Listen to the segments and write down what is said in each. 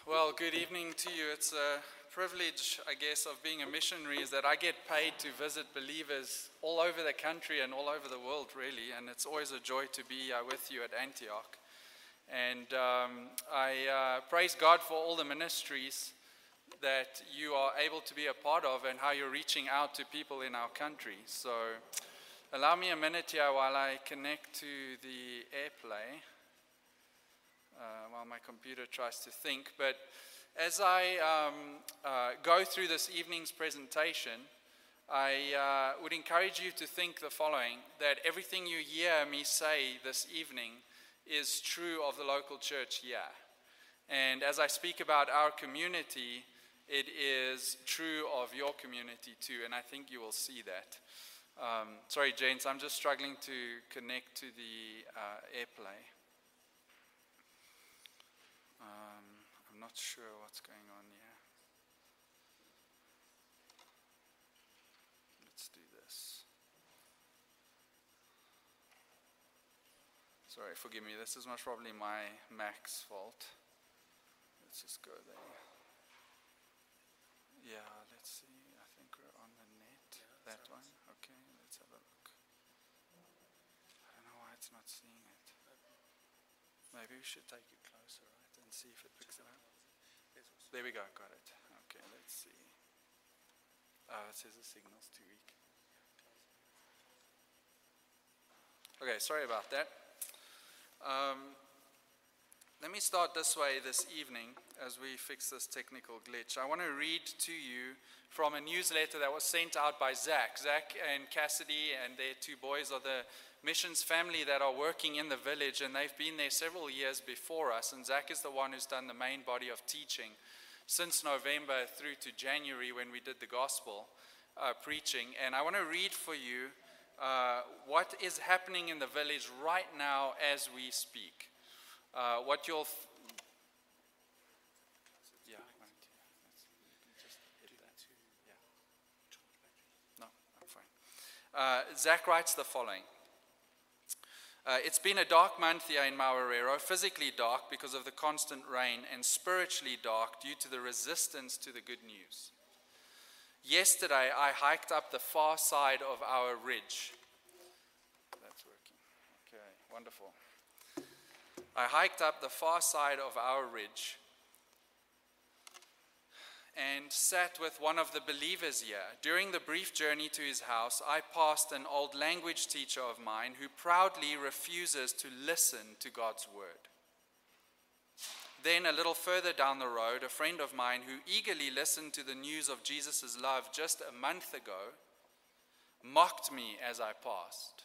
Well, good evening to you. It's a privilege, I guess, of being a missionary is that I get paid to visit believers all over the country and all over the world, really. And it's always a joy to be with you at Antioch. And I praise God for all the ministries that you are able to be a part of and how you're reaching out to people in our country. So allow me a minute here while I connect to the AirPlay. While my computer tries to think. But as I go through this evening's presentation, I would encourage you to think the following, that everything you hear me say this evening is true of the local church here. And as I speak about our community, it is true of your community too, and I think you will see that. Sorry, gents, I'm just struggling to connect to the AirPlay. I'm not sure what's going on here. Let's do this. Sorry, forgive me. This is most probably my Mac's fault. Let's just go there. Yeah, let's see. I think we're on the net. Yeah, that one? Okay, let's have a look. I don't know why it's not seeing it. Maybe we should take it closer, right, and see if it picks it up. There we go, got it. Okay, let's see. Oh, it says the signal's too weak. Okay, sorry about that. Let me start this way this evening as we fix this technical glitch. I want to read to you from a newsletter that was sent out by Zach. Zach and Cassidy and their two boys are the missions family that are working in the village, and they've been there several years before us. And Zach is the one who's done the main body of teaching since November through to January when we did the gospel preaching. And I want to read for you what is happening in the village right now as we speak. What you'll... Yeah, just hit that. Yeah. No, I'm fine. Zach writes the following. It's been a dark month here in Mawarero, physically dark because of the constant rain, and spiritually dark due to the resistance to the good news. Yesterday, I hiked up the far side of our ridge. That's working. Okay, wonderful. I hiked up the far side of our ridge and sat with one of the believers here. During the brief journey to his house, I passed an old language teacher of mine who proudly refuses to listen to God's word. Then a little further down the road, a friend of mine who eagerly listened to the news of Jesus' love just a month ago mocked me as I passed.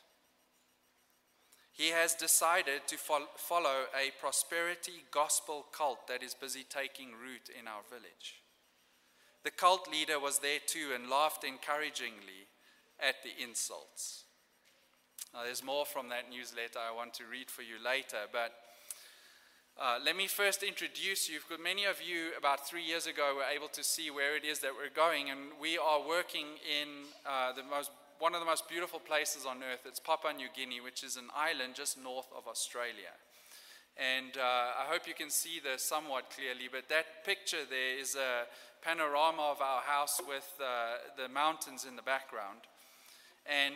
He has decided to follow a prosperity gospel cult that is busy taking root in our village. The cult leader was there too and laughed encouragingly at the insults. Now, there's more from that newsletter I want to read for you later, but let me first introduce you. Many of you about 3 years ago were able to see where it is that we're going, and we are working in one of the most beautiful places on earth. It's Papua New Guinea, which is an island just north of Australia. And I hope you can see this somewhat clearly, but that picture there is a panorama of our house with the mountains in the background. And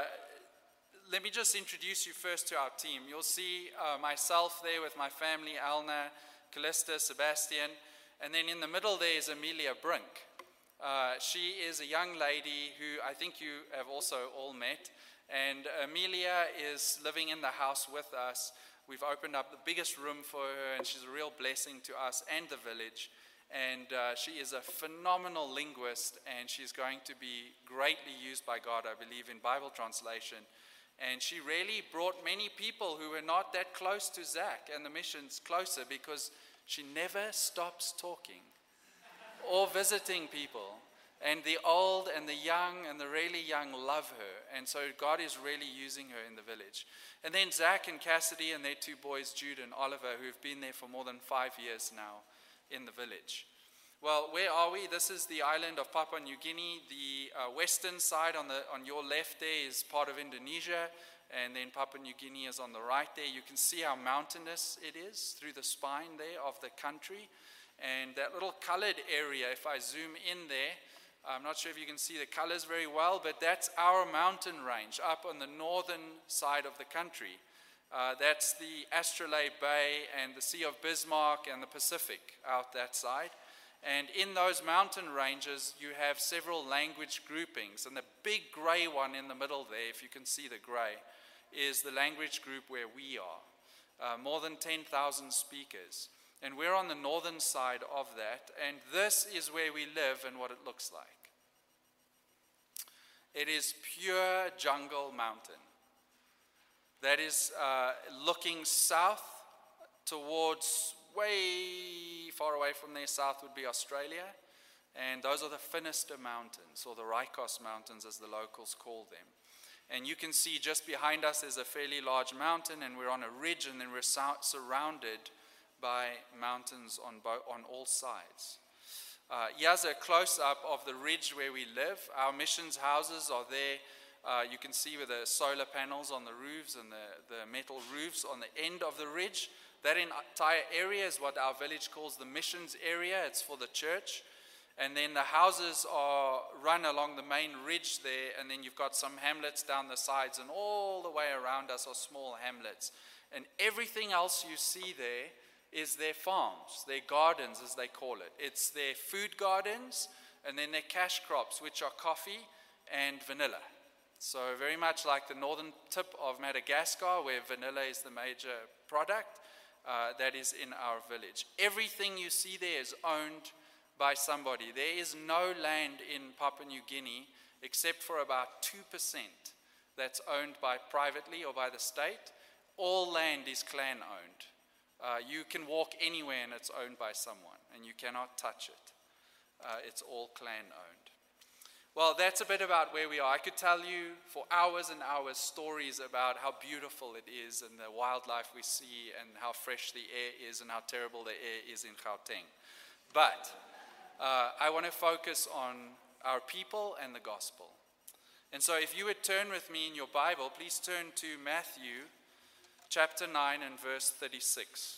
let me just introduce you first to our team. You'll see myself there with my family, Alna, Callista, Sebastian, and then in the middle there is Amelia Brink. She is a young lady who I think you have also all met, and Amelia is living in the house with us. We've opened up the biggest room for her, and she's a real blessing to us and the village. And she is a phenomenal linguist, and she's going to be greatly used by God, I believe, in Bible translation. And she really brought many people who were not that close to Zach and the missions closer, because she never stops talking or visiting people. And the old and the young and the really young love her. And so God is really using her in the village. And then Zach and Cassidy and their two boys, Jude and Oliver, who've been there for more than 5 years now in the village. Well, where are we? This is the island of Papua New Guinea. The western side on your left there is part of Indonesia, and then Papua New Guinea is on the right there. You can see how mountainous it is through the spine there of the country. And that little colored area, if I zoom in there, I'm not sure if you can see the colors very well, but that's our mountain range up on the northern side of the country. That's the Astrolabe Bay and the Sea of Bismarck and the Pacific out that side. And in those mountain ranges, you have several language groupings. And the big gray one in the middle there, if you can see the gray, is the language group where we are. More than 10,000 speakers. And we're on the northern side of that. And this is where we live and what it looks like. It is pure jungle mountain. That is looking south towards way far away from there. South would be Australia. And those are the Finisterre Mountains, or the Rikos Mountains as the locals call them. And you can see just behind us is a fairly large mountain, and we're on a ridge, and then we're surrounded by mountains on all sides. Here's a close-up of the ridge where we live. Our missions houses are there. You can see with the solar panels on the roofs and the metal roofs on the end of the ridge. That entire area is what our village calls the missions area. It's for the church. And then the houses are run along the main ridge there, and then you've got some hamlets down the sides, and all the way around us are small hamlets. And everything else you see there is their farms, their gardens as they call it. It's their food gardens, and then their cash crops, which are coffee and vanilla. So very much like the northern tip of Madagascar, where vanilla is the major product, that is in our village. Everything you see there is owned by somebody. There is no land in Papua New Guinea except for about 2% that's owned by privately or by the state. All land is clan owned. You can walk anywhere and it's owned by someone, and you cannot touch it. It's all clan owned. Well, that's a bit about where we are. I could tell you for hours and hours stories about how beautiful it is and the wildlife we see and how fresh the air is and how terrible the air is in Gauteng. But I want to focus on our people and the gospel. And so if you would turn with me in your Bible, please turn to Matthew chapter 9 and verse 36.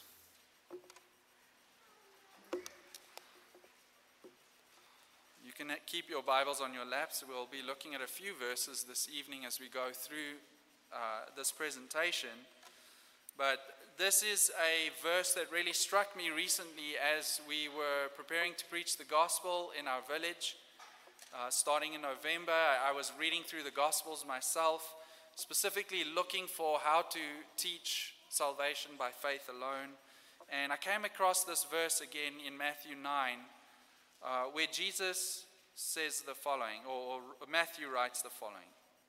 You can keep your Bibles on your laps. We'll be looking at a few verses this evening as we go through this presentation. But this is a verse that really struck me recently as we were preparing to preach the gospel in our village. Starting in November, I was reading through the Gospels myself, specifically looking for how to teach salvation by faith alone. And I came across this verse again in Matthew 9, where Jesus says the following, or Matthew writes the following.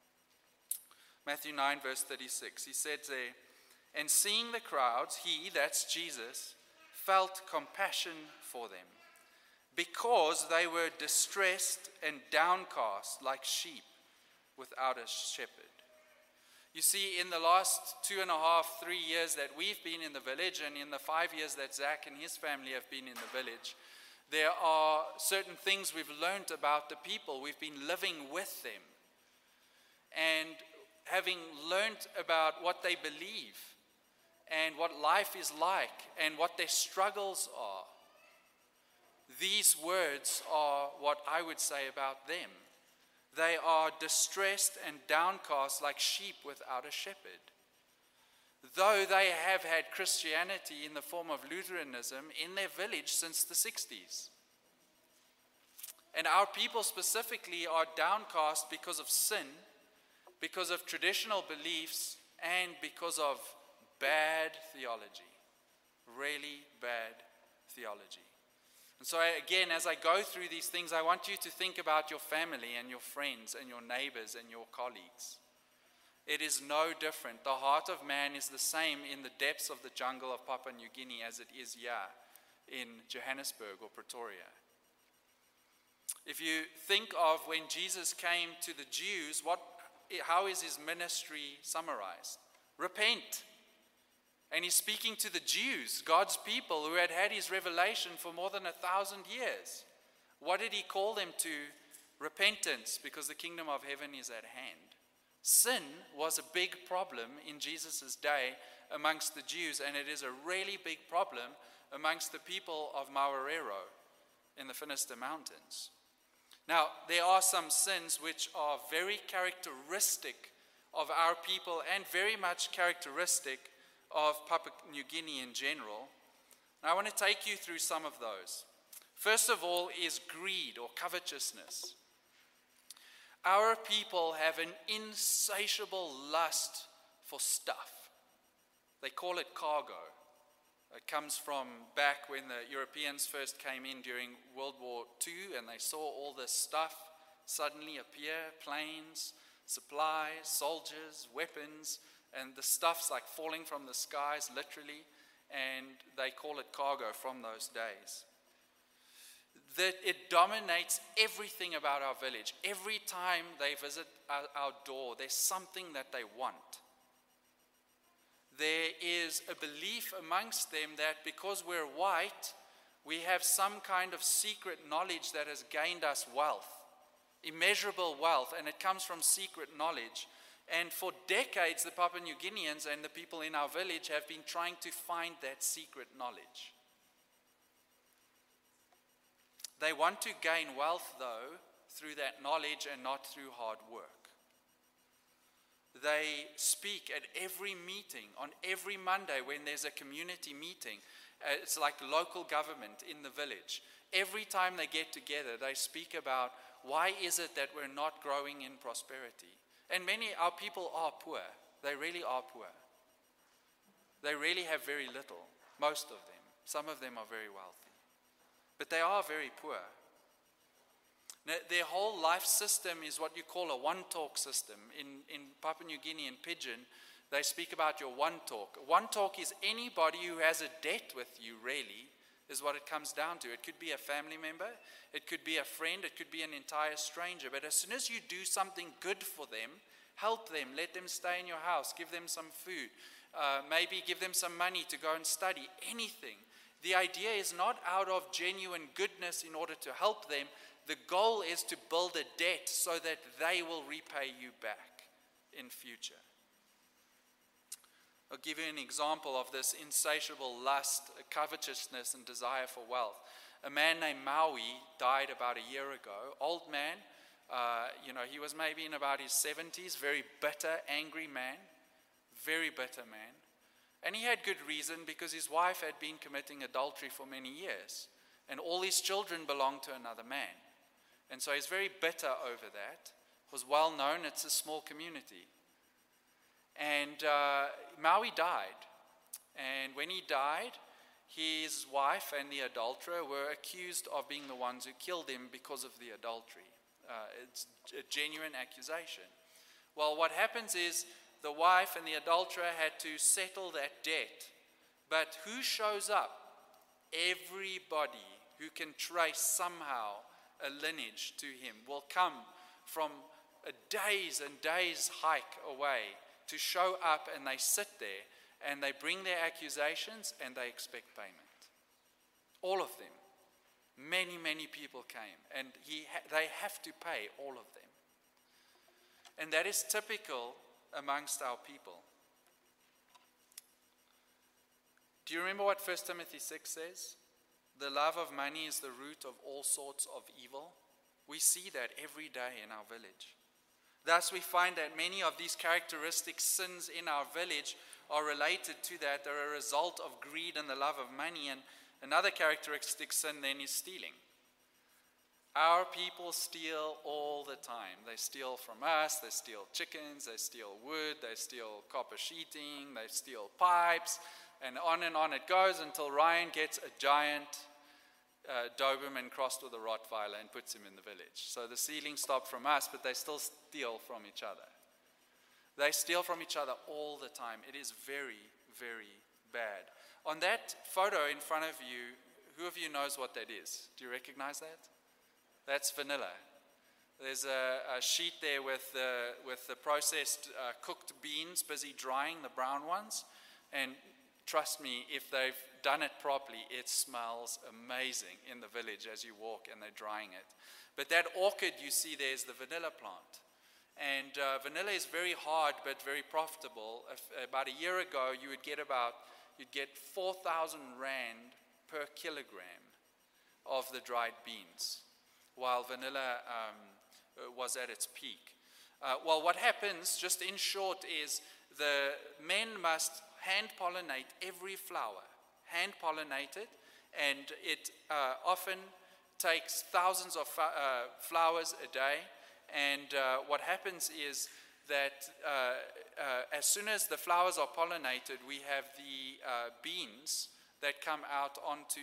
Matthew 9, verse 36. He said there, "And seeing the crowds, he," that's Jesus, "felt compassion for them, because they were distressed and downcast like sheep without a shepherd." You see, in the last 2.5, 3 years that we've been in the village, and in the 5 years that Zach and his family have been in the village, there are certain things we've learned about the people. We've been living with them. And having learned about what they believe and what life is like and what their struggles are, these words are what I would say about them. They are distressed and downcast like sheep without a shepherd. Though they have had Christianity in the form of Lutheranism in their village since the 60s. And our people specifically are downcast because of sin, because of traditional beliefs, and because of bad theology. Really bad theology. And so again, as I go through these things, I want you to think about your family and your friends and your neighbors and your colleagues. It is no different. The heart of man is the same in the depths of the jungle of Papua New Guinea as it is here in Johannesburg or Pretoria. If you think of when Jesus came to the Jews, how is his ministry summarized? Repent. And he's speaking to the Jews, God's people, who had had his revelation for more than 1,000 years. What did he call them to? Repentance, because the kingdom of heaven is at hand. Sin was a big problem in Jesus' day amongst the Jews, and it is a really big problem amongst the people of Mawarero in the Finisterre Mountains. Now, there are some sins which are very characteristic of our people and very much characteristic of Papua New Guinea in general. And I want to take you through some of those. First of all is greed or covetousness. Our people have an insatiable lust for stuff. They call it cargo. It comes from back when the Europeans first came in during World War II, and they saw all this stuff suddenly appear, planes, supplies, soldiers, weapons, and the stuff's like falling from the skies, literally, and they call it cargo from those days. That it dominates everything about our village. Every time they visit our door, there's something that they want. There is a belief amongst them that because we're white, we have some kind of secret knowledge that has gained us wealth, immeasurable wealth, and it comes from secret knowledge. And for decades, the Papua New Guineans and the people in our village have been trying to find that secret knowledge. They want to gain wealth, though, through that knowledge and not through hard work. They speak at every meeting, on every Monday when there's a community meeting. It's like local government in the village. Every time they get together, they speak about why is it that we're not growing in prosperity. And many our people are poor. They really are poor. They really have very little, most of them. Some of them are very wealthy. But they are very poor. Now, their whole life system is what you call a one-talk system. In Papua New Guinea and Pidgin, they speak about your one-talk. One-talk is anybody who has a debt with you, really, is what it comes down to. It could be a family member, it could be a friend, it could be an entire stranger. But as soon as you do something good for them, help them, let them stay in your house, give them some food, maybe give them some money to go and study, anything. The idea is not out of genuine goodness in order to help them. The goal is to build a debt so that they will repay you back in future. I'll give you an example of this insatiable lust, covetousness, and desire for wealth. A man named Maui died about a year ago. Old man, he was maybe in about his 70s, very bitter, angry man, very bitter man. And he had good reason because his wife had been committing adultery for many years. And all his children belonged to another man. And so he's very bitter over that. It was well known, it's a small community. And Maui died. And when he died, his wife and the adulterer were accused of being the ones who killed him because of the adultery. It's a genuine accusation. Well, what happens is the wife and the adulterer had to settle that debt. But who shows up? Everybody who can trace somehow a lineage to him will come from a days and days hike away to show up, and they sit there and they bring their accusations and they expect payment. All of them. Many, many people came, and they have to pay, all of them. And that is typical amongst our people. Do you remember what 1 Timothy 6 says? The love of money is the root of all sorts of evil. We see that every day in our village. Thus, we find that many of these characteristic sins in our village are related to that. They're a result of greed and the love of money. And another characteristic sin then is stealing. Our people steal all the time. They steal from us, they steal chickens, they steal wood, they steal copper sheeting, they steal pipes, and on it goes until Ryan gets a giant Doberman crossed with a Rottweiler and puts him in the village. So the stealing stopped from us, but they still steal from each other. They steal from each other all the time. It is very, very bad. On that photo in front of you, who of you knows what that is? Do you recognize that? That's vanilla. There's a sheet there with the processed cooked beans busy drying, the brown ones. And trust me, if they've done it properly, it smells amazing in the village as you walk and they're drying it. But that orchid you see there is the vanilla plant. And vanilla is very hard but very profitable. About a year ago, you'd get 4,000 rand per kilogram of the dried beans, while vanilla was at its peak. Well, what happens, just in short, is the men must hand-pollinate every flower, hand-pollinate it, and it often takes thousands of flowers a day. And what happens is that as soon as the flowers are pollinated, we have the beans that come out onto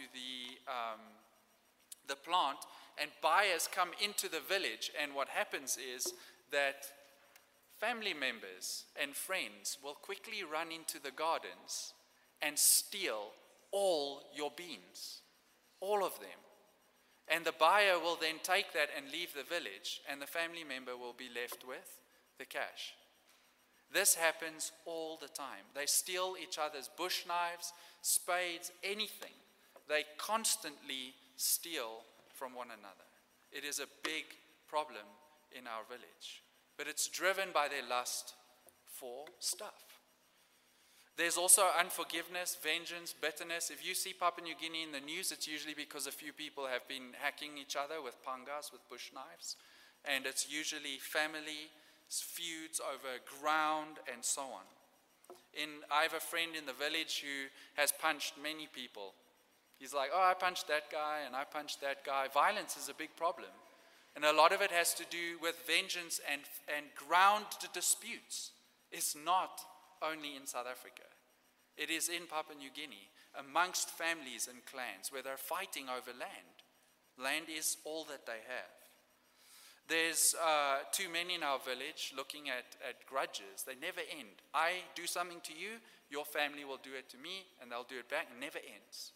the plant, and buyers come into the village. And what happens is that family members and friends will quickly run into the gardens and steal all your beans, all of them. And the buyer will then take that and leave the village, and the family member will be left with the cash. This happens all the time. They steal each other's bush knives, spades, anything. They constantly steal from one another. It is a big problem in our village, but it's driven by their lust for stuff. There's also unforgiveness, vengeance, bitterness. If you see Papua New Guinea in the news, it's usually because a few people have been hacking each other with pangas, with bush knives. And it's usually family feuds over ground and so on. I have a friend in the village who has punched many people. He's like, oh, I punched that guy and I punched that guy. Violence is a big problem. And a lot of it has to do with vengeance and ground disputes. It's not only in South Africa. It is in Papua New Guinea, amongst families and clans, where they're fighting over land. Land is all that they have. There's two men in our village looking at grudges. They never end. I do something to you, your family will do it to me, and they'll do it back. It never ends.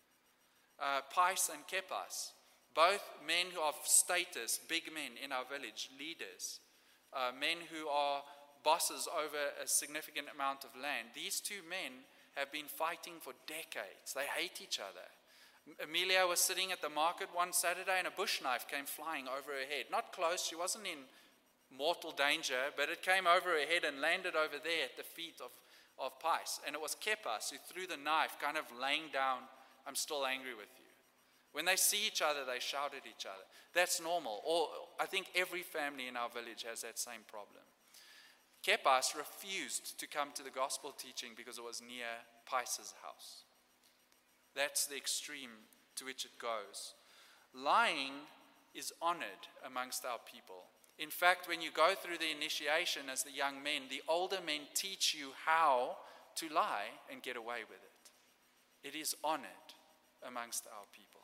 Pais and Kepas, both men of status, big men in our village, leaders, men who are bosses over a significant amount of land. These two men have been fighting for decades. They hate each other. Amelia was sitting at the market one Saturday and a bush knife came flying over her head. Not close, she wasn't in mortal danger, but it came over her head and landed over there at the feet of Pais. And it was Kepas who threw the knife, kind of laying down, I'm still angry with you. When they see each other, they shout at each other. That's normal. Or I think every family in our village has that same problem. Kepas refused to come to the gospel teaching because it was near Pais's house. That's the extreme to which it goes. Lying is honored amongst our people. In fact, when you go through the initiation as the young men, the older men teach you how to lie and get away with it. It is honored amongst our people.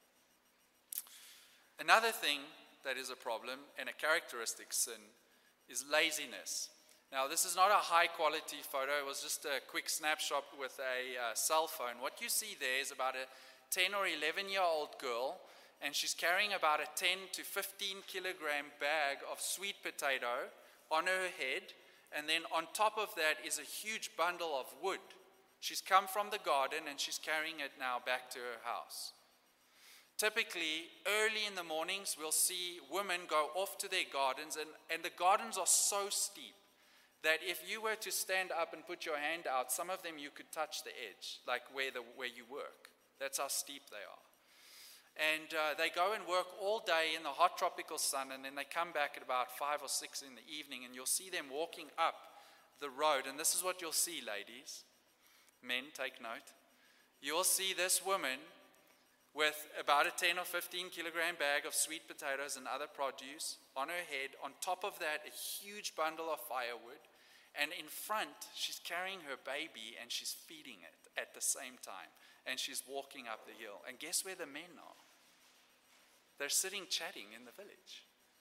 Another thing that is a problem and a characteristic sin is laziness. Now, this is not a high-quality photo. It was just a quick snapshot with a cell phone. What you see there is about a 10 or 11-year-old girl, and she's carrying about a 10 to 15-kilogram bag of sweet potato on her head, and then on top of that is a huge bundle of wood. She's come from the garden, and she's carrying it now back to her house. Typically, early in the mornings, we'll see women go off to their gardens, and the gardens are so steep that if you were to stand up and put your hand out, some of them you could touch the edge, like where you work. That's how steep they are. And they go and work all day in the hot tropical sun, and then they come back at about 5 or 6 in the evening, and you'll see them walking up the road. And this is what you'll see, ladies. Men, take note. You'll see this woman with about a 10 or 15 kilogram bag of sweet potatoes and other produce on her head. On top of that, a huge bundle of firewood. And in front, she's carrying her baby and she's feeding it at the same time. And she's walking up the hill. And guess where the men are? They're sitting chatting in the village.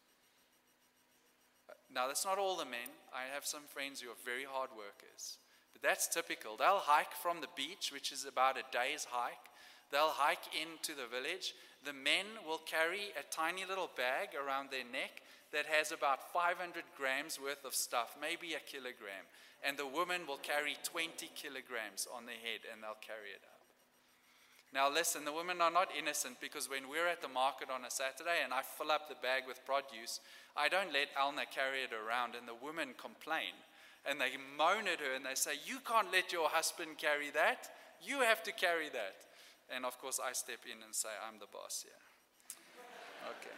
Now, that's not all the men. I have some friends who are very hard workers. But that's typical. They'll hike from the beach, which is about a day's hike. They'll hike into the village. The men will carry a tiny little bag around their neck that has about 500 grams worth of stuff, maybe a kilogram. And the women will carry 20 kilograms on their head, and they'll carry it up. Now listen, the women are not innocent, because when we're at the market on a Saturday and I fill up the bag with produce, I don't let Alna carry it around, and the women complain. And they moan at her and they say, you can't let your husband carry that. You have to carry that. And of course, I step in and say, I'm the boss here. Okay.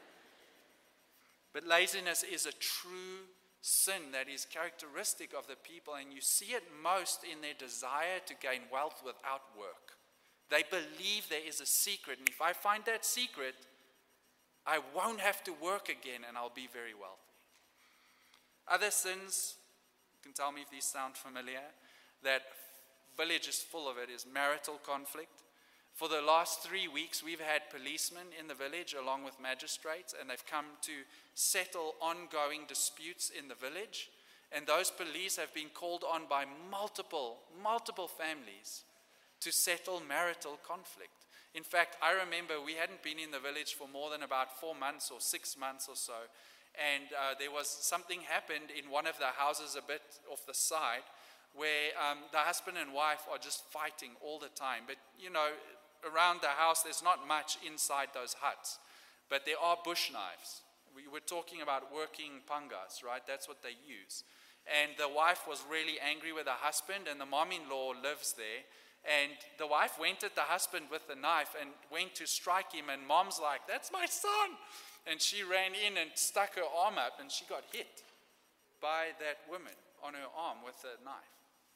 But laziness is a true sin that is characteristic of the people, and you see it most in their desire to gain wealth without work. They believe there is a secret, and if I find that secret, I won't have to work again and I'll be very wealthy. Other sins, you can tell me if these sound familiar, that village is full of it, is marital conflict. For the last 3 weeks, we've had policemen in the village along with magistrates, and they've come to settle ongoing disputes in the village. And those police have been called on by multiple families to settle marital conflict. In fact, I remember we hadn't been in the village for more than about 4 months or 6 months or so. And there was something happened in one of the houses a bit off the side where the husband and wife are just fighting all the time. But, you know, around the house, there's not much inside those huts. But there are bush knives. We were talking about working pangas, right? That's what they use. And the wife was really angry with her husband, and the mom-in-law lives there. And the wife went at the husband with the knife and went to strike him, and mom's like, that's my son. And she ran in and stuck her arm up, and she got hit by that woman on her arm with a knife.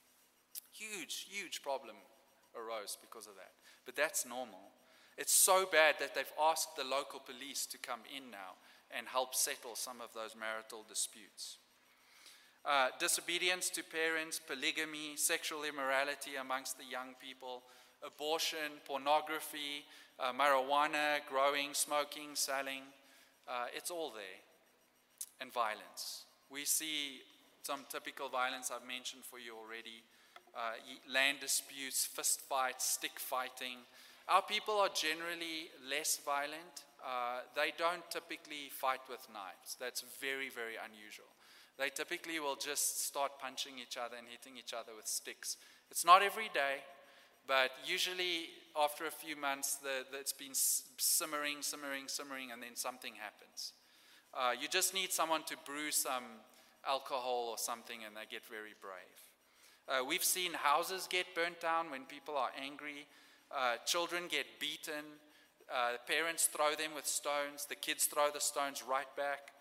Huge problem arose because of that. But that's normal. It's so bad that they've asked the local police to come in now and help settle some of those marital disputes. Disobedience to parents, polygamy, sexual immorality amongst the young people, abortion, pornography, marijuana, growing, smoking, selling, it's all there. And violence. We see some typical violence I've mentioned for you already. Land disputes, fist fights, stick fighting. Our people are generally less violent. They don't typically fight with knives. That's very, very unusual. They typically will just start punching each other and hitting each other with sticks. It's not every day, but usually after a few months, it's been simmering, and then something happens. You just need someone to brew some alcohol or something, and they get very brave. We've seen houses get burnt down when people are angry. Children get beaten. Parents throw them with stones. The kids throw the stones right back.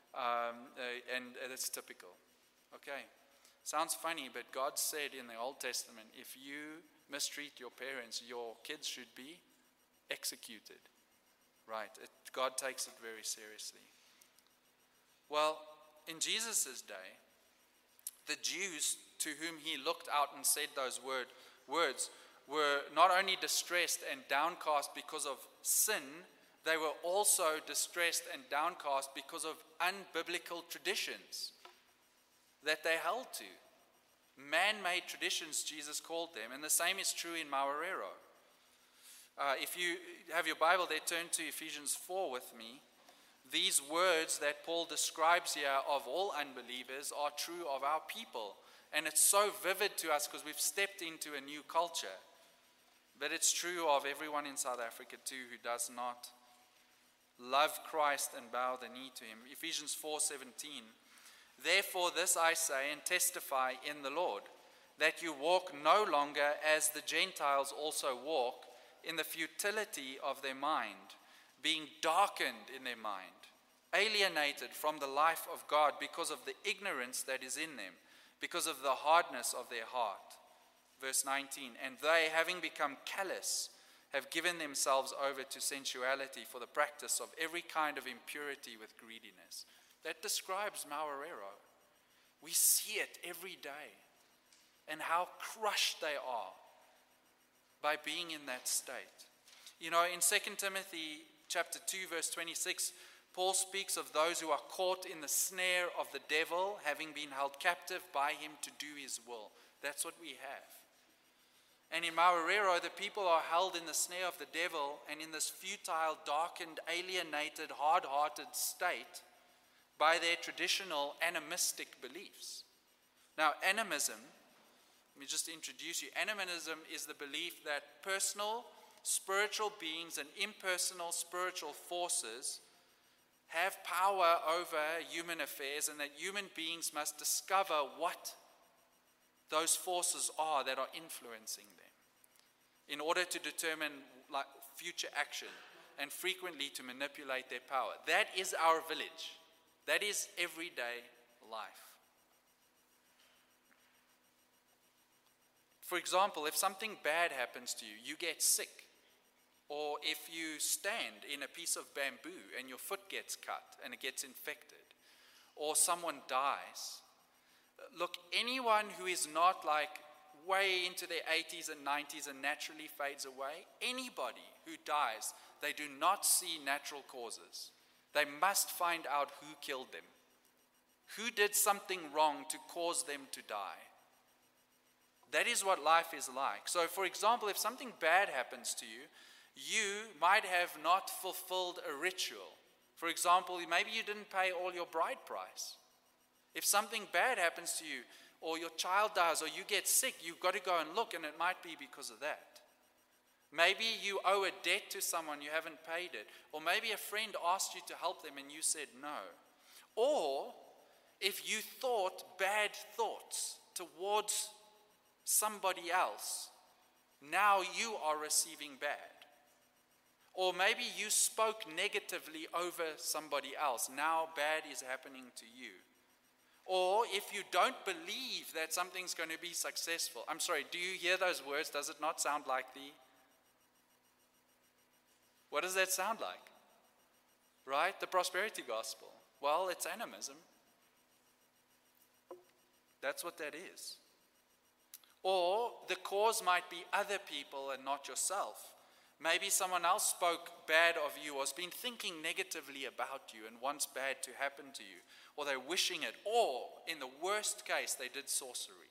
And it's typical. Okay. Sounds funny, but God said in the Old Testament, if you mistreat your parents, your kids should be executed. Right. God takes it very seriously. Well, in Jesus' day, the Jews to whom he looked out and said those words were not only distressed and downcast because of sin, they were also distressed and downcast because of unbiblical traditions that they held to. Man-made traditions, Jesus called them, and the same is true in Mawarero. If you have your Bible there, turn to Ephesians 4 with me. These words that Paul describes here of all unbelievers are true of our people. And it's so vivid to us because we've stepped into a new culture. But it's true of everyone in South Africa too who does not love Christ and bow the knee to him. Ephesians 4:17. Therefore this I say and testify in the Lord, that you walk no longer as the Gentiles also walk, in the futility of their mind, being darkened in their mind, alienated from the life of God because of the ignorance that is in them, because of the hardness of their heart. Verse 19, and they, having become callous, have given themselves over to sensuality for the practice of every kind of impurity with greediness. That describes Mawarero. We see it every day, and how crushed they are by being in that state. You know, in 2 Timothy chapter 2, verse 26, Paul speaks of those who are caught in the snare of the devil, having been held captive by him to do his will. That's what we have. And in Mawarero, the people are held in the snare of the devil and in this futile, darkened, alienated, hard-hearted state by their traditional animistic beliefs. Now, animism, let me just introduce you. Animism is the belief that personal spiritual beings and impersonal spiritual forces have power over human affairs, and that human beings must discover what those forces are that are influencing them. in order to determine future action and frequently to manipulate their power. That is our village. That is everyday life. For example, if something bad happens to you, you get sick, or if you stand in a piece of bamboo and your foot gets cut and it gets infected, or someone dies. Look, anyone who is not way into their 80s and 90s and naturally fades away, anybody who dies, they do not see natural causes. They must find out who killed them. Who did something wrong to cause them to die? That is what life is like. So, for example, if something bad happens to you, you might have not fulfilled a ritual. For example, maybe you didn't pay all your bride price. If something bad happens to you, or your child dies, or you get sick, you've got to go and look, and it might be because of that. Maybe you owe a debt to someone, you haven't paid it. Or maybe a friend asked you to help them and you said no. Or if you thought bad thoughts towards somebody else, now you are receiving bad. Or maybe you spoke negatively over somebody else, now bad is happening to you. Or if you don't believe that something's going to be successful. I'm sorry, do you hear those words? Does it not sound like what does that sound like? Right? The prosperity gospel. Well, it's animism. That's what that is. Or the cause might be other people and not yourself. Maybe someone else spoke bad of you or has been thinking negatively about you and wants bad to happen to you. Or they're wishing it. Or, in the worst case, they did sorcery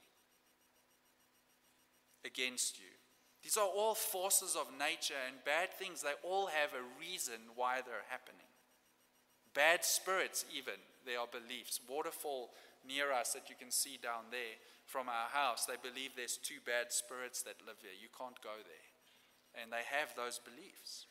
against you. These are all forces of nature and bad things. They all have a reason why they're happening. Bad spirits even, there are beliefs. Waterfall near us that you can see down there from our house, they believe there's 2 bad spirits that live here. You can't go there. And they have those beliefs.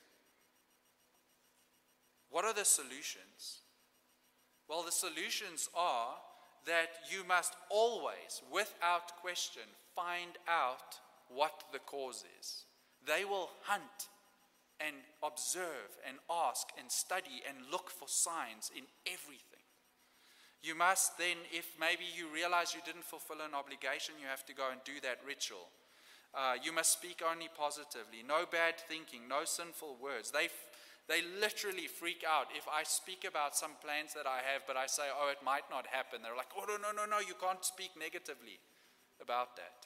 What are the solutions? Well, the solutions are that you must always, without question, find out what the cause is. They will hunt and observe and ask and study and look for signs in everything. You must then, if maybe you realize you didn't fulfill an obligation, you have to go and do that ritual. You must speak only positively. No bad thinking, no sinful words. They literally freak out if I speak about some plans that I have, but I say, oh, it might not happen. They're like, oh, no, you can't speak negatively about that.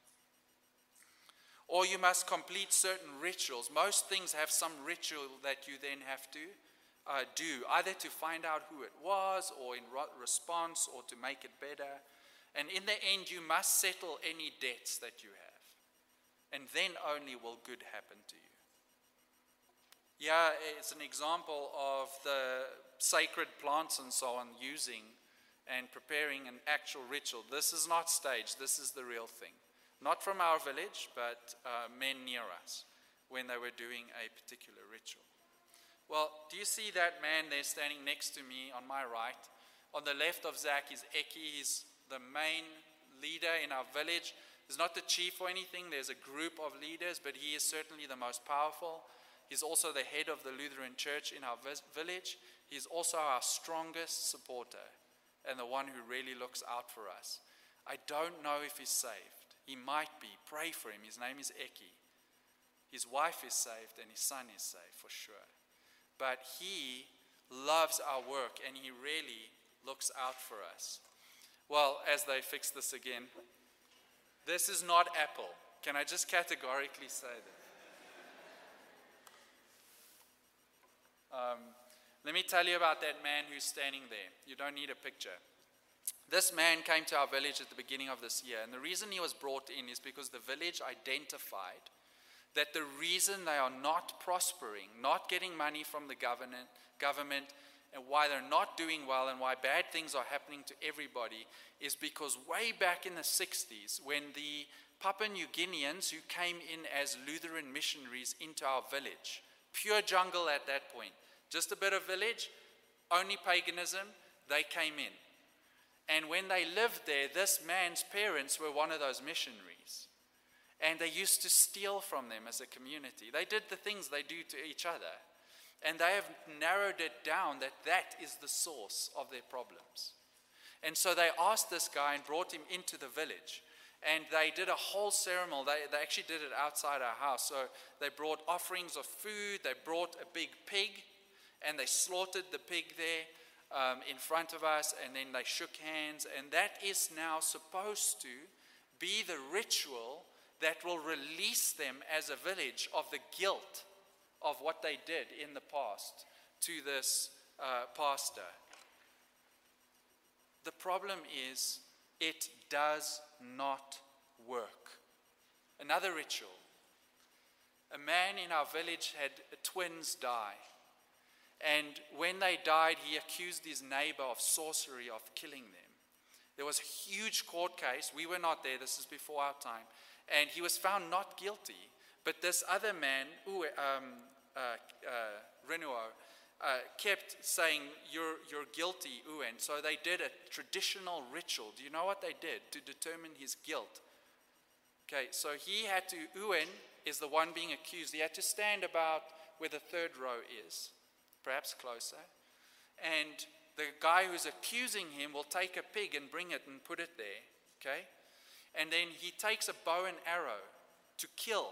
Or you must complete certain rituals. Most things have some ritual that you then have to do, either to find out who it was, or in response, or to make it better. And in the end, you must settle any debts that you have. And then only will good happen to you. Yeah, it's an example of the sacred plants and so on using and preparing an actual ritual. This is not staged. This is the real thing. Not from our village, but men near us when they were doing a particular ritual. Well, do you see that man there standing next to me on my right? On the left of Zach is Eki. He's the main leader in our village. He's not the chief or anything. There's a group of leaders, but he is certainly the most powerful. He's also the head of the Lutheran church in our village. He's also our strongest supporter and the one who really looks out for us. I don't know if he's saved. He might be. Pray for him. His name is Eki. His wife is saved and his son is saved for sure. But he loves our work and he really looks out for us. Well, as they fix this again, this is not Apple. Can I just categorically say that? Let me tell you about that man who's standing there. You don't need a picture. This man came to our village at the beginning of this year, and the reason he was brought in is because the village identified that the reason they are not prospering, not getting money from the government, and why they're not doing well and why bad things are happening to everybody is because way back in the 60s, when the Papua New Guineans who came in as Lutheran missionaries into our village, pure jungle at that point, just a bit of village, only paganism, they came in. And when they lived there, this man's parents were one of those missionaries. And they used to steal from them as a community. They did the things they do to each other. And they have narrowed it down that that is the source of their problems. And so they asked this guy and brought him into the village. And they did a whole ceremony. They actually did it outside our house. So they brought offerings of food. They brought a big pig. And they slaughtered the pig there in front of us. And then they shook hands. And that is now supposed to be the ritual that will release them as a village of the guilt of what they did in the past to this pastor. The problem is, it does not work. Another ritual. A man in our village had twins die. And when they died, he accused his neighbor of sorcery, of killing them. There was a huge court case. We were not there. This is before our time. And he was found not guilty. But this other man, Renuo, kept saying, you're guilty, Uwen. So they did a traditional ritual. Do you know what they did to determine his guilt? Okay, so he had to, Uwen is the one being accused. He had to stand about where the third row is, perhaps closer. And the guy who's accusing him will take a pig and bring it and put it there. Okay? And then he takes a bow and arrow to kill.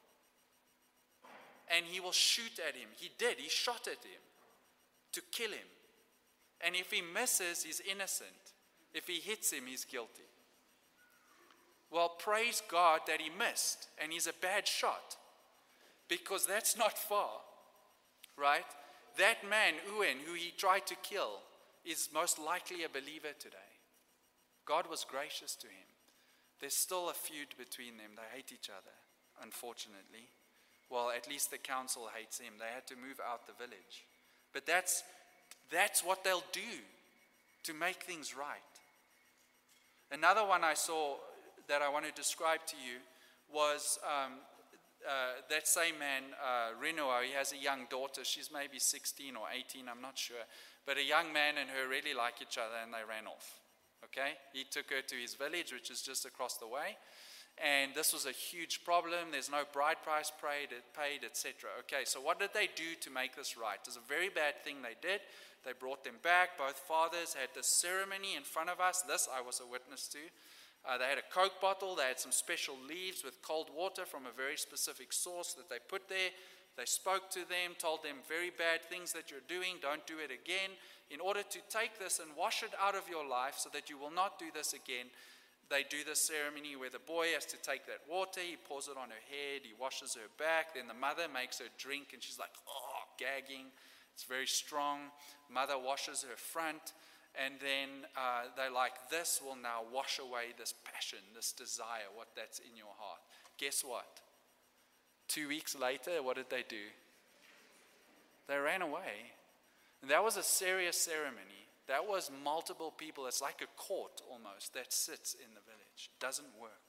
And he will shoot at him. He did. He shot at him to kill him. And if he misses, he's innocent. If he hits him, he's guilty. Well, praise God that he missed. And he's a bad shot. Because that's not far. Right? That man, Uwen, who he tried to kill, is most likely a believer today. God was gracious to him. There's still a feud between them. They hate each other, unfortunately. Well, at least the council hates him. They had to move out the village. But that's what they'll do to make things right. Another one I saw that I want to describe to you was that same man, Renuo. He has a young daughter. She's maybe 16 or 18, I'm not sure. But a young man and her really like each other, and they ran off. Okay? He took her to his village, which is just across the way. And this was a huge problem. There's no bride price paid, etc. Okay, so what did they do to make this right? It was a very bad thing they did. They brought them back. Both fathers had this ceremony in front of us. This I was a witness to. They had a Coke bottle. They had some special leaves with cold water from a very specific source that they put there. They spoke to them, told them very bad things that you're doing. Don't do it again. In order to take this and wash it out of your life so that you will not do this again, they do this ceremony where the boy has to take that water, he pours it on her head, he washes her back, then the mother makes her drink, and she's like, oh, gagging. It's very strong. Mother washes her front, and then they're like, this will now wash away this passion, this desire, what that's in your heart. Guess what? 2 weeks later, what did they do? They ran away. And that was a serious ceremony. That was multiple people. It's like a court almost that sits in the village. It doesn't work.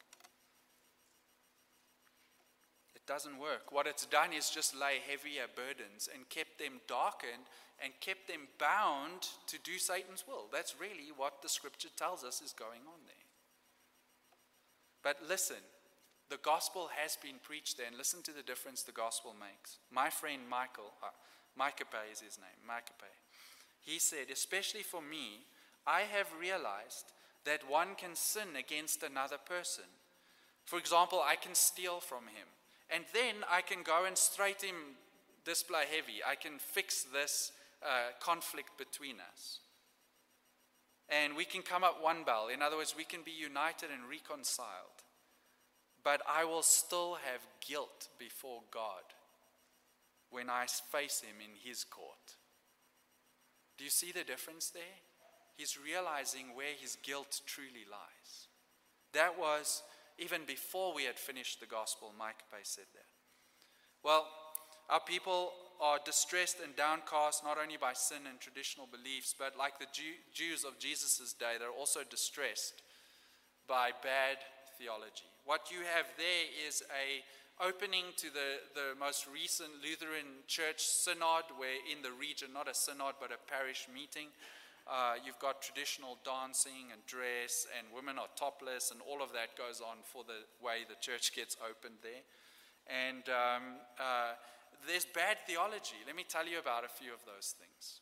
It doesn't work. What it's done is just lay heavier burdens and kept them darkened and kept them bound to do Satan's will. That's really what the scripture tells us is going on there. But listen, the gospel has been preached there, and listen to the difference the gospel makes. My friend Micah is his name, Micah. He said, especially for me, I have realized that one can sin against another person. For example, I can steal from him. And then I can go and straight him display heavy. I can fix this conflict between us. And we can come up one bell. In other words, we can be united and reconciled. But I will still have guilt before God when I face him in his court. Do you see the difference there? He's realizing where his guilt truly lies. That was even before we had finished the gospel. Mike Pay said that. Well, our people are distressed and downcast not only by sin and traditional beliefs, but like the Jews of Jesus' day, they're also distressed by bad theology. What you have there is a opening to the most recent Lutheran church synod, where in the region, not a synod but a parish meeting, You've got traditional dancing and dress, and women are topless, and all of that goes on for the way the church gets opened there. And there's bad theology. Let me tell you about a few of those things.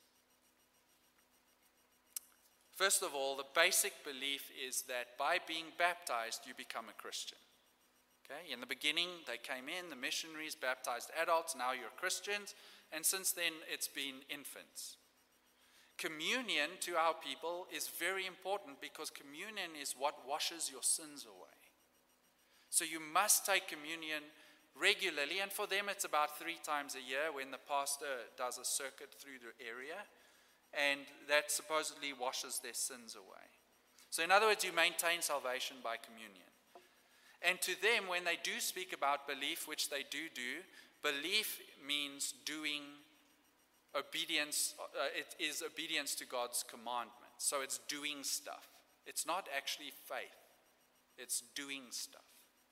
First of all, the basic belief is that by being baptized, you become a Christian. Okay? In the beginning, they came in, the missionaries baptized adults, now you're Christians, and since then, it's been infants. Communion to our people is very important because communion is what washes your sins away. So you must take communion regularly, and for them it's about 3 times a year when the pastor does a circuit through the area, and that supposedly washes their sins away. So in other words, you maintain salvation by communion. And to them, when they do speak about belief, which they do, belief means doing obedience. It is obedience to God's commandments. So it's doing stuff. It's not actually faith. It's doing stuff.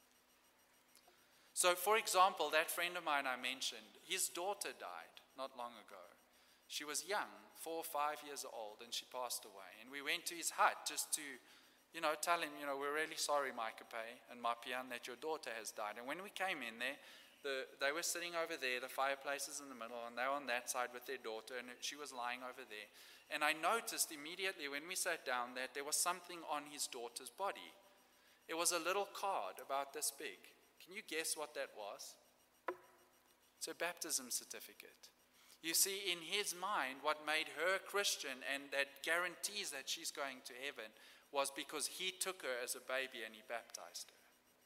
So for example, that friend of mine I mentioned, his daughter died not long ago. She was young, 4 or 5 years old, and she passed away. And we went to his hut just to, tell him, we're really sorry, Maikape and Mapian, that your daughter has died. And when we came in there, they were sitting over there, the fireplace is in the middle, and they were on that side with their daughter, and she was lying over there. And I noticed immediately when we sat down that there was something on his daughter's body. It was a little card about this big. Can you guess what that was? It's a baptism certificate. You see, in his mind, what made her Christian and that guarantees that she's going to heaven was because he took her as a baby and he baptized her.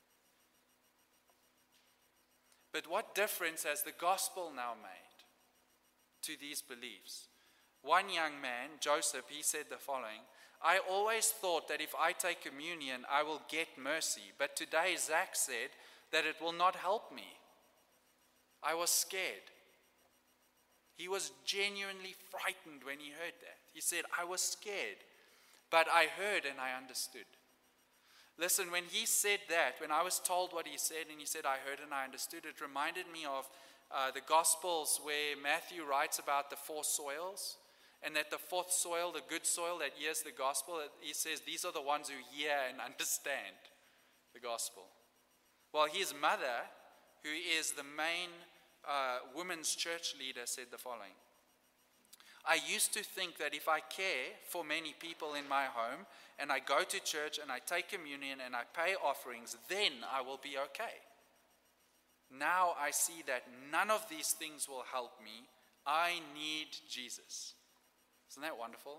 But what difference has the gospel now made to these beliefs? One young man, Joseph, he said the following: I always thought that if I take communion, I will get mercy. But today, Zach said that it will not help me. I was scared. He was genuinely frightened when he heard that. He said, I was scared, but I heard and I understood. Listen, when he said that, when I was told what he said, and he said, I heard and I understood, it reminded me of the Gospels where Matthew writes about the 4 soils, and that the 4th soil, the good soil that hears the gospel, he says, these are the ones who hear and understand the gospel. Well, his mother, who is the main women's church leader, said the following: I used to think that if I care for many people in my home, and I go to church and I take communion and I pay offerings, then I will be okay. Now I see that none of these things will help me. I need Jesus. Isn't that wonderful?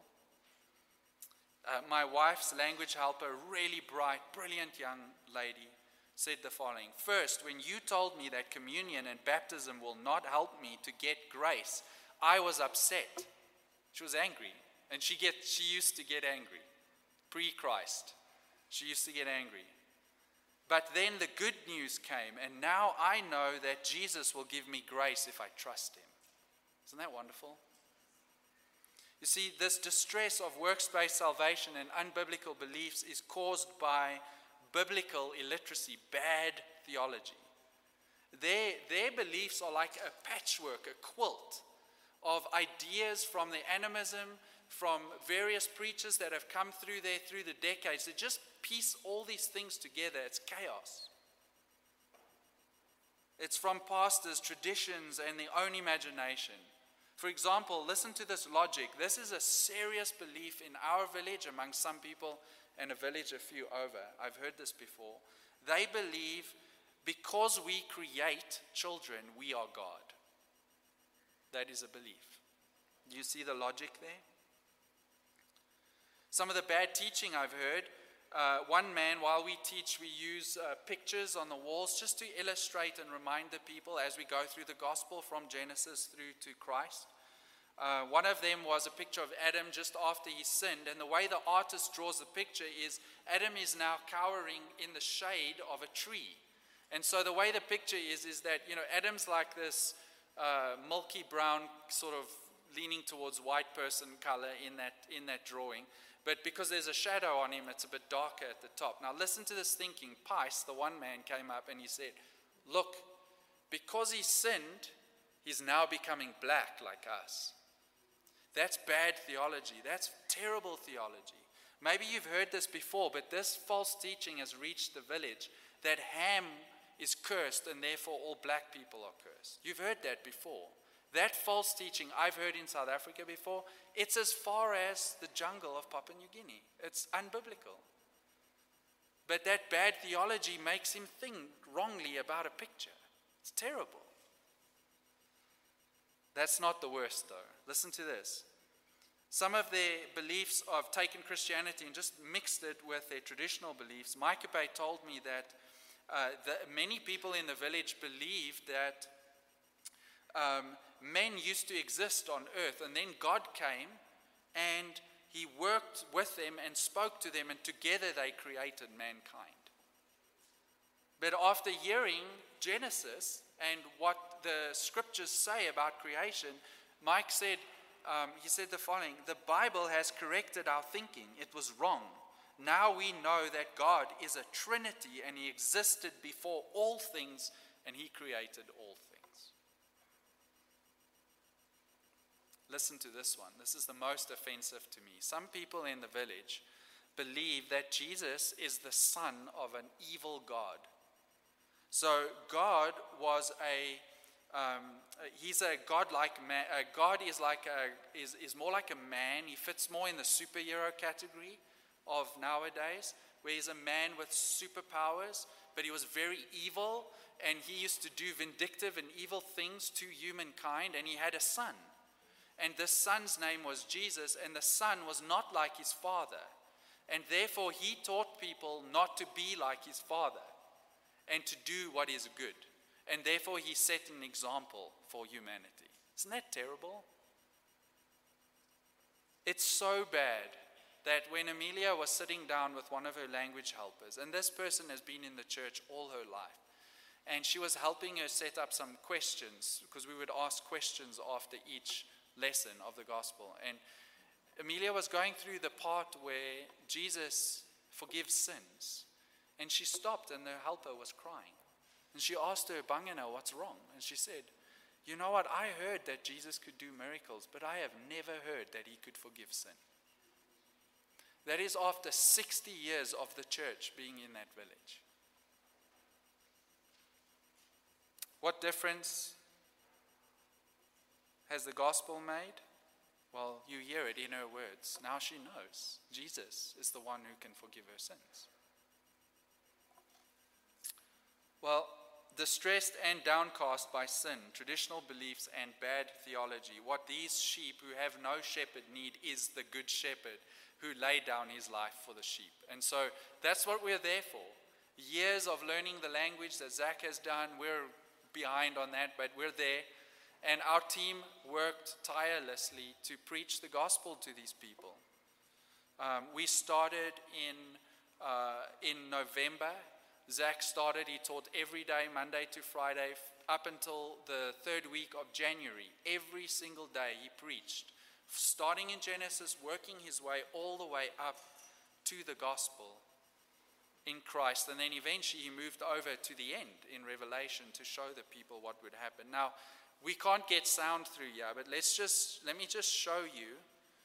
My wife's language helper, really bright, brilliant young lady, said the following: First, when you told me that communion and baptism will not help me to get grace, I was upset. She was angry, and she used to get angry. Pre-Christ, she used to get angry. But then the good news came, and now I know that Jesus will give me grace if I trust him. Isn't that wonderful? You see, this distress of works-based salvation and unbiblical beliefs is caused by biblical illiteracy, bad theology. Their beliefs are like a patchwork, a quilt of ideas from the animism, from various preachers that have come through there through the decades. They just piece all these things together. It's chaos. It's from pastors, traditions, and their own imagination. For example, listen to this logic. This is a serious belief in our village among some people and a village a few over. I've heard this before. They believe because we create children, we are God. That is a belief. Do you see the logic there? Some of the bad teaching I've heard, one man, while we teach, we use pictures on the walls just to illustrate and remind the people as we go through the gospel from Genesis through to Christ. One of them was a picture of Adam just after he sinned, and the way the artist draws the picture is Adam is now cowering in the shade of a tree. And so the way the picture is that, Adam's like this milky brown sort of leaning towards white person color in that drawing. But because there's a shadow on him, it's a bit darker at the top. Now listen to this thinking. Pice, the one man, came up and he said, look, because he sinned, he's now becoming black like us. That's bad theology. That's terrible theology. Maybe you've heard this before, but this false teaching has reached the village that Ham is cursed and therefore all black people are cursed. You've heard that before. That false teaching I've heard in South Africa before. It's as far as the jungle of Papua New Guinea. It's unbiblical. But that bad theology makes him think wrongly about a picture. It's terrible. That's not the worst, though. Listen to this. Some of their beliefs have taken Christianity and just mixed it with their traditional beliefs. Micah Bay told me that many people in the village believed that men used to exist on earth, and then God came and he worked with them and spoke to them, and together they created mankind. But after hearing Genesis and what the scriptures say about creation, Mike said, he said the following: the Bible has corrected our thinking. It was wrong. Now we know that God is a Trinity and he existed before all things and he created all things. Listen to this one. This is the most offensive to me. Some people in the village believe that Jesus is the son of an evil God. So God was he's a godlike man. God is is more like a man. He fits more in the superhero category of nowadays, where he's a man with superpowers, but he was very evil, and he used to do vindictive and evil things to humankind, and he had a son. And this son's name was Jesus, and the son was not like his father. And therefore he taught people not to be like his father and to do what is good. And therefore he set an example for humanity. Isn't that terrible? It's so bad that when Amelia was sitting down with one of her language helpers, and this person has been in the church all her life, and she was helping her set up some questions, because we would ask questions after each lesson of the gospel. And Amelia was going through the part where Jesus forgives sins. And she stopped, and the helper was crying. And she asked her, Bangana, what's wrong? And she said, you know what, I heard that Jesus could do miracles, but I have never heard that he could forgive sin. That is after 60 years of the church being in that village. What difference has the gospel made? Well, you hear it in her words. Now she knows Jesus is the one who can forgive her sins. Well, distressed and downcast by sin, traditional beliefs, and bad theology, what these sheep who have no shepherd need is the good shepherd who laid down his life for the sheep. And so that's what we're there for. Years of learning the language that Zach has done, we're behind on that, but we're there. And our team worked tirelessly to preach the gospel to these people. We started in November. Zach started, he taught every day, Monday to Friday, up until the third week of January. Every single day he preached, starting in Genesis, working his way all the way up to the gospel in Christ. And then eventually he moved over to the end in Revelation to show the people what would happen. Now, we can't get sound through here, but let me just show you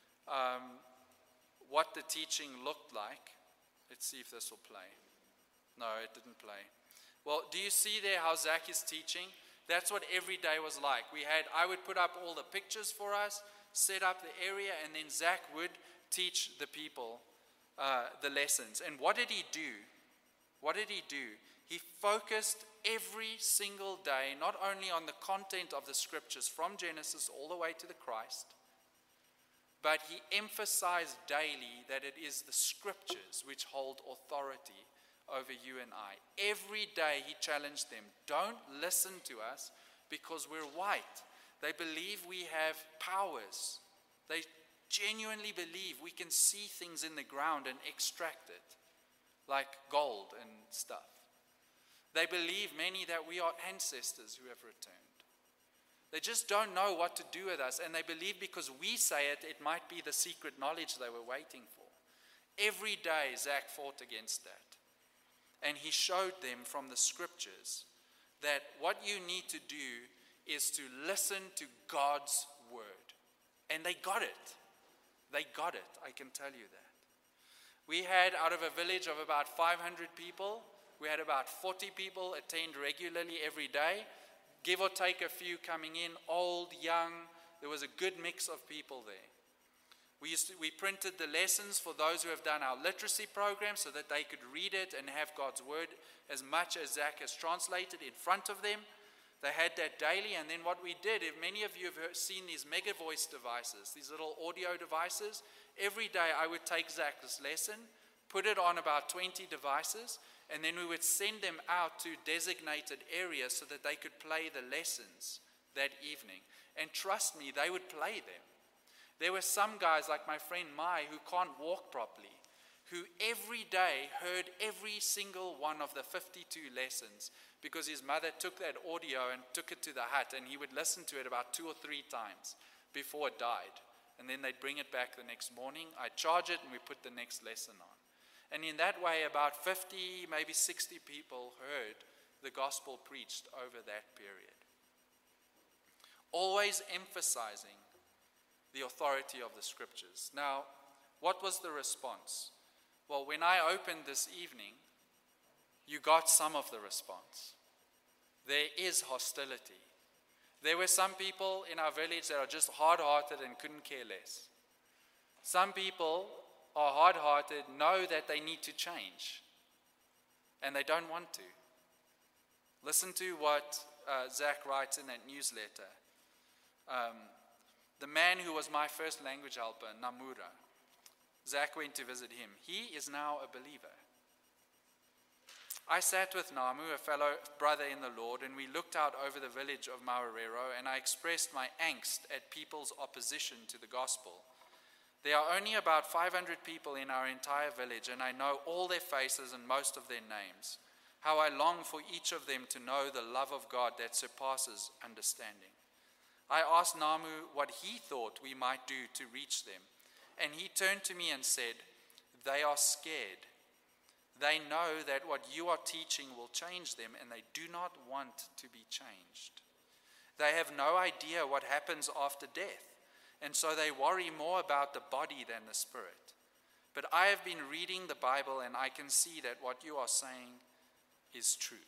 what the teaching looked like. Let's see if this will play. No, it didn't play. Well, do you see there how Zach is teaching? That's what every day was like. I would put up all the pictures for us, set up the area, and then Zach would teach the people the lessons. And what did he do? What did he do? He focused every single day, not only on the content of the scriptures from Genesis all the way to the Christ, but he emphasized daily that it is the scriptures which hold authority over you and I. Every day he challenged them, don't listen to us because we're white. They believe we have powers. They genuinely believe we can see things in the ground and extract it, like gold and stuff. They believe, many, that we are ancestors who have returned. They just don't know what to do with us, and they believe because we say it, it might be the secret knowledge they were waiting for. Every day Zach fought against that. And he showed them from the scriptures that what you need to do is to listen to God's word. And they got it. They got it, I can tell you that. We had, out of a village of about 500 people, we had about 40 people attend regularly every day, give or take a few coming in, old, young. There was a good mix of people there. We printed the lessons for those who have done our literacy program so that they could read it and have God's word as much as Zach has translated in front of them. They had that daily, and then what we did, if many of you have seen these mega voice devices, these little audio devices, every day I would take Zach's lesson, put it on about 20 devices, and then we would send them out to designated areas so that they could play the lessons that evening. And trust me, they would play them. There were some guys like my friend Mai who can't walk properly, who every day heard every single one of the 52 lessons because his mother took that audio and took it to the hut, and he would listen to it about 2 or 3 times before it died. And then they'd bring it back the next morning. I'd charge it and we put the next lesson on. And in that way, about 50, maybe 60 people heard the gospel preached over that period. Always emphasizing the authority of the scriptures. Now, what was the response? Well, when I opened this evening, you got some of the response. There is hostility. There were some people in our village that are just hard-hearted and couldn't care less. Some people are hard-hearted, know that they need to change, and they don't want to. Listen to what Zach writes in that newsletter. The man who was my first language helper, Namura, Zach went to visit him. He is now a believer. I sat with Namu, a fellow brother in the Lord, and we looked out over the village of Maurero, and I expressed my angst at people's opposition to the gospel. There are only about 500 people in our entire village, and I know all their faces and most of their names. How I long for each of them to know the love of God that surpasses understanding. I asked Namu what he thought we might do to reach them, and he turned to me and said, "They are scared. They know that what you are teaching will change them, and they do not want to be changed. They have no idea what happens after death, and so they worry more about the body than the spirit. But I have been reading the Bible, and I can see that what you are saying is true."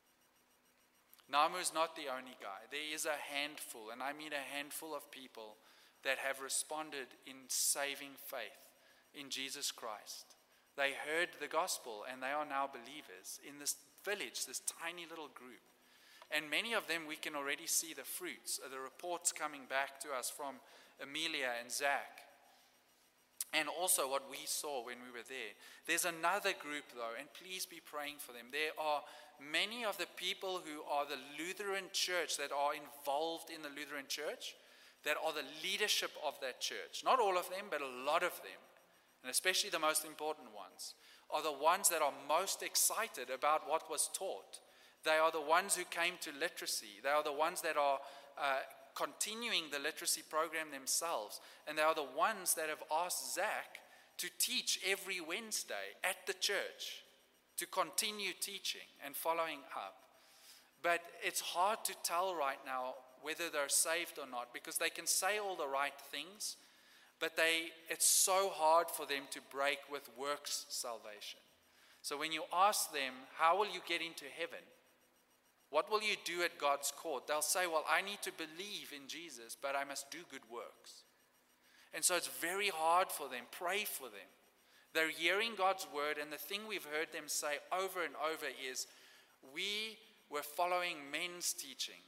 Namu is not the only guy. There is a handful, and I mean a handful of people that have responded in saving faith in Jesus Christ. They heard the gospel, and they are now believers in this village, this tiny little group. And many of them, we can already see the fruits, the reports coming back to us from Amelia and Zach. And also what we saw when we were there. There's another group, though, and please be praying for them. There are many of the people who are the Lutheran church, that are involved in the Lutheran church, that are the leadership of that church. Not all of them, but a lot of them, and especially the most important ones, are the ones that are most excited about what was taught. They are the ones who came to literacy. They are the ones that are continuing the literacy program themselves. And they are the ones that have asked Zach to teach every Wednesday at the church, to continue teaching and following up. But it's hard to tell right now whether they're saved or not, because they can say all the right things, but it's so hard for them to break with works salvation. So when you ask them, how will you get into heaven? What will you do at God's court? They'll say, well, I need to believe in Jesus, but I must do good works. And so it's very hard for them. Pray for them. They're hearing God's word, and the thing we've heard them say over and over is, we were following men's teaching,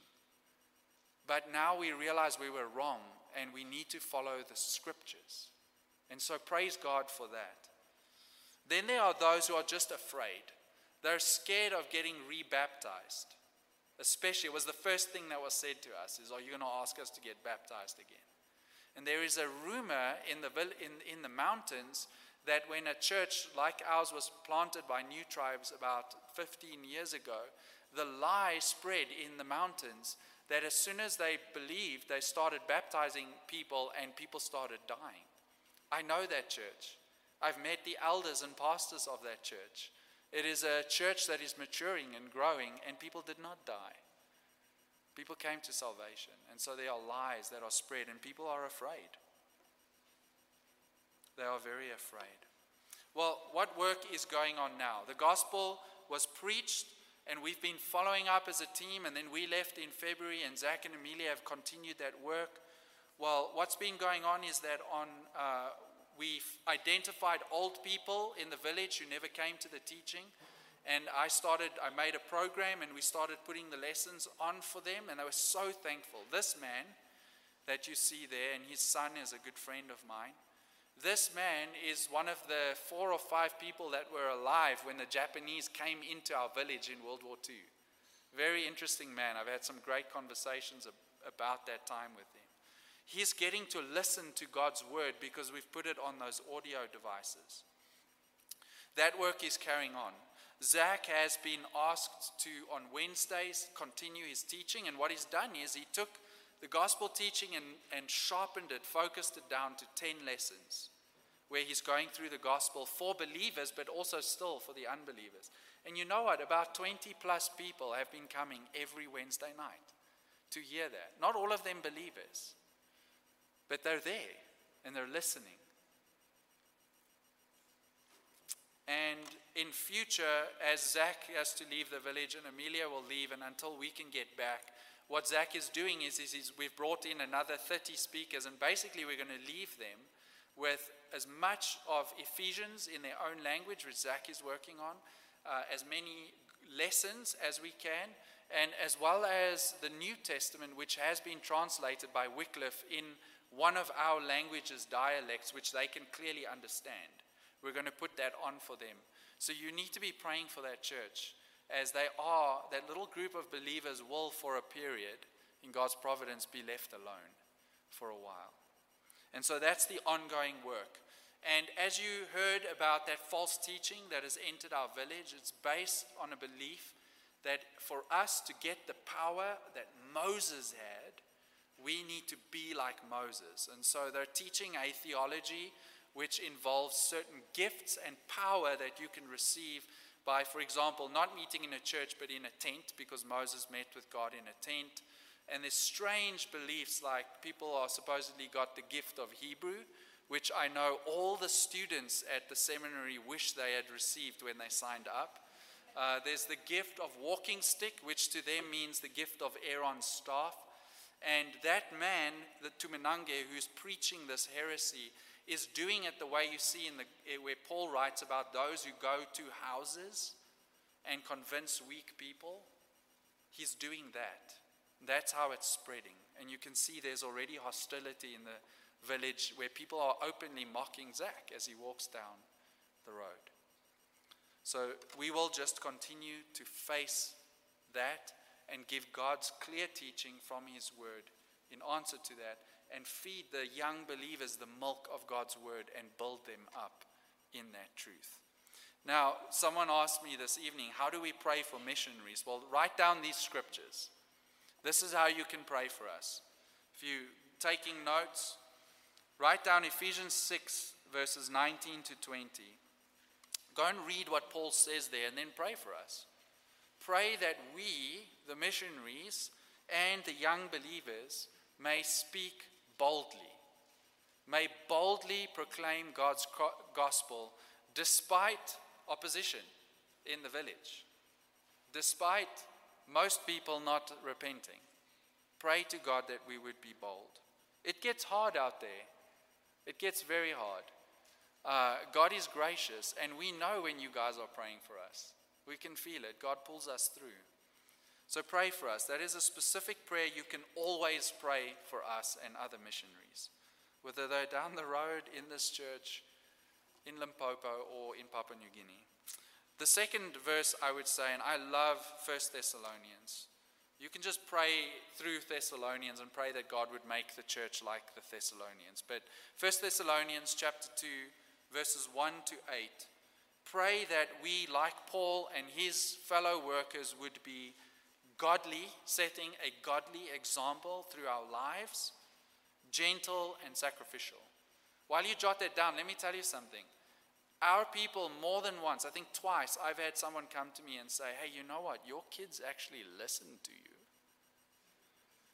but now we realize we were wrong, and we need to follow the scriptures. And so praise God for that. Then there are those who are just afraid. They're scared of getting rebaptized. Especially, it was the first thing that was said to us is, are you going to ask us to get baptized again? And there is a rumor in the mountains that when a church like ours was planted by New Tribes about 15 years ago, the lie spread in the mountains that as soon as they believed, they started baptizing people, and people started dying. I know that church. I've met the elders and pastors of that church. It is a church that is maturing and growing, and people did not die. People came to salvation. And so there are lies that are spread, and people are afraid. They are very afraid. Well, what work is going on now? The gospel was preached, and we've been following up as a team, and then we left in February, and Zach and Amelia have continued that work. Well, what's been going on is that we've identified old people in the village who never came to the teaching, and I made a program, and we started putting the lessons on for them, and they were so thankful. This man that you see there, and his son is a good friend of mine, this man is one of the 4 or 5 people that were alive when the Japanese came into our village in World War II. Very interesting man. I've had some great conversations about that time with him. He's getting to listen to God's word because we've put it on those audio devices. That work is carrying on. Zach has been asked to, on Wednesdays, continue his teaching, and what he's done is he took the gospel teaching and sharpened it, focused it down to 10 lessons, where he's going through the gospel for believers, but also still for the unbelievers. And you know what? About 20 plus people have been coming every Wednesday night to hear that. Not all of them believers, but they're there and they're listening. And in future, as Zach has to leave the village and Amelia will leave, and until we can get back, what Zach is doing is we've brought in another 30 speakers, and basically we're going to leave them with as much of Ephesians in their own language, which Zach is working on, as many lessons as we can, and as well as the New Testament, which has been translated by Wycliffe in one of our languages, dialects, which they can clearly understand. We're going to put that on for them. So you need to be praying for that church, as that little group of believers will, for a period, in God's providence, be left alone for a while. And so that's the ongoing work. And as you heard about that false teaching that has entered our village, it's based on a belief that for us to get the power that Moses had, we need to be like Moses. And so they're teaching a theology which involves certain gifts and power that you can receive by, for example, not meeting in a church but in a tent, because Moses met with God in a tent. And there's strange beliefs like people are supposedly got the gift of Hebrew, which I know all the students at the seminary wish they had received when they signed up. There's the gift of walking stick, which to them means the gift of Aaron's staff. And that man, the Tumenange, who's preaching this heresy, is doing it the way you see where Paul writes about those who go to houses and convince weak people. He's doing that. That's how it's spreading. And you can see there's already hostility in the village where people are openly mocking Zach as he walks down the road. So we will just continue to face that and give God's clear teaching from his word in answer to that, and feed the young believers the milk of God's word and build them up in that truth. Now, someone asked me this evening, how do we pray for missionaries? Well, write down these scriptures. This is how you can pray for us. If you're taking notes, write down Ephesians 6, verses 19 to 20. Go and read what Paul says there and then pray for us. Pray that we, the missionaries, and the young believers may speak boldly, may boldly proclaim God's gospel despite opposition in the village, despite most people not repenting. Pray to God that we would be bold. It gets hard out there. It gets very hard. God is gracious, and we know when you guys are praying for us. We can feel it. God pulls us through. So pray for us. That is a specific prayer you can always pray for us and other missionaries, whether they're down the road in this church, in Limpopo, or in Papua New Guinea. The second verse I would say, and I love 1 Thessalonians. You can just pray through Thessalonians and pray that God would make the church like the Thessalonians. But 1 Thessalonians chapter 2, verses 1 to 8, pray that we, like Paul and his fellow workers, would be godly, setting a godly example through our lives, gentle and sacrificial. While you jot that down, let me tell you something. Our people, more than once, I think twice, I've had someone come to me and say, hey, you know what? Your kids actually listen to you.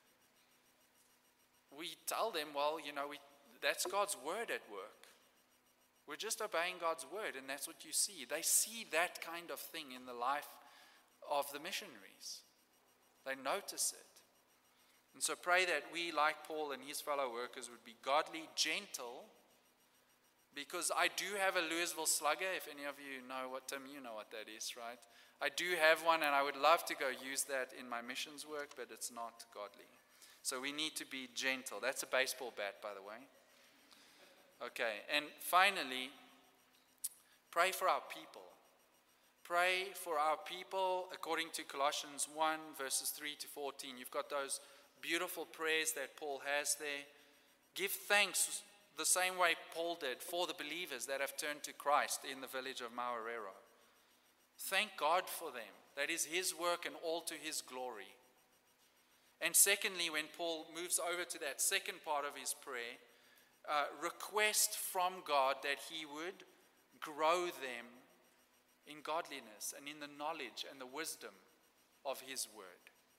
We tell them, well, that's God's word at work. We're just obeying God's word, and that's what you see. They see that kind of thing in the life of the missionaries. They notice it. And so pray that we, like Paul and his fellow workers, would be godly, gentle, because I do have a Louisville Slugger. If any of you know what, Tim, you know what that is, right? I do have one, and I would love to go use that in my missions work, but it's not godly. So we need to be gentle. That's a baseball bat, by the way. Okay, and finally, pray for our people. Pray for our people according to Colossians 1, verses 3 to 14. You've got those beautiful prayers that Paul has there. Give thanks the same way Paul did for the believers that have turned to Christ in the village of Maurero. Thank God for them. That is his work and all to his glory. And secondly, when Paul moves over to that second part of his prayer, request from God that he would grow them in godliness and in the knowledge and the wisdom of his word.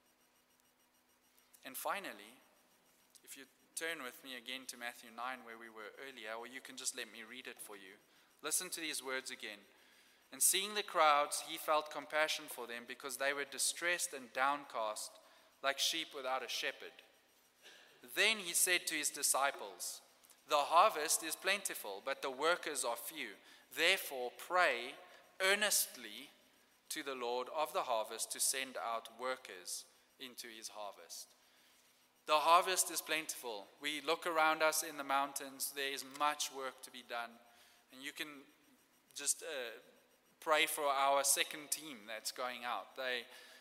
And finally, if you turn with me again to Matthew 9 where we were earlier, or you can just let me read it for you. Listen to these words again. And seeing the crowds, he felt compassion for them because they were distressed and downcast like sheep without a shepherd. Then he said to his disciples, the harvest is plentiful, but the workers are few. Therefore, pray earnestly to the Lord of the harvest to send out workers into his harvest. The harvest is plentiful. We look around us in the mountains. There is much work to be done. And you can just pray for our second team that's going out. They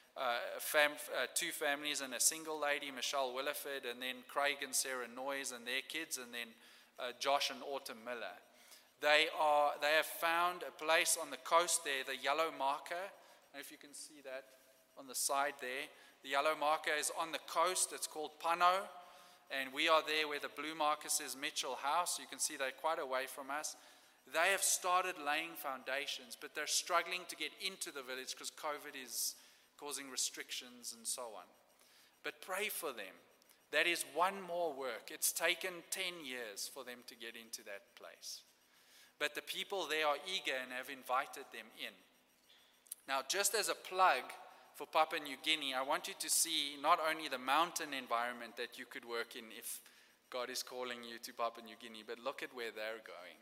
two families and a single lady, Michelle Williford, and then Craig and Sarah Noyes and their kids, and then Josh and Autumn Miller. They have found a place on the coast there, the yellow marker. I don't know if you can see that on the side there. The yellow marker is on the coast. It's called Pano. And we are there where the blue marker says Mitchell House. You can see they're quite away from us. They have started laying foundations, but they're struggling to get into the village because COVID is causing restrictions and so on. But pray for them. That is one more work. It's taken 10 years for them to get into that place. But the people there are eager and have invited them in. Now, just as a plug for Papua New Guinea, I want you to see not only the mountain environment that you could work in if God is calling you to Papua New Guinea, but look at where they're going.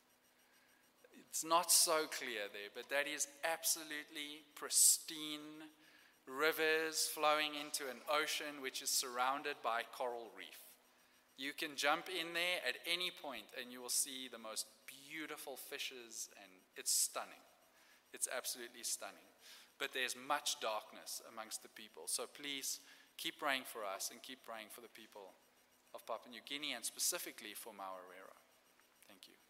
It's not so clear there, but that is absolutely pristine rivers flowing into an ocean which is surrounded by coral reef. You can jump in there at any point and you will see the most beautiful fishes, and it's stunning. It's absolutely stunning. But there's much darkness amongst the people. So please keep praying for us and keep praying for the people of Papua New Guinea and specifically for Maurero. Thank you.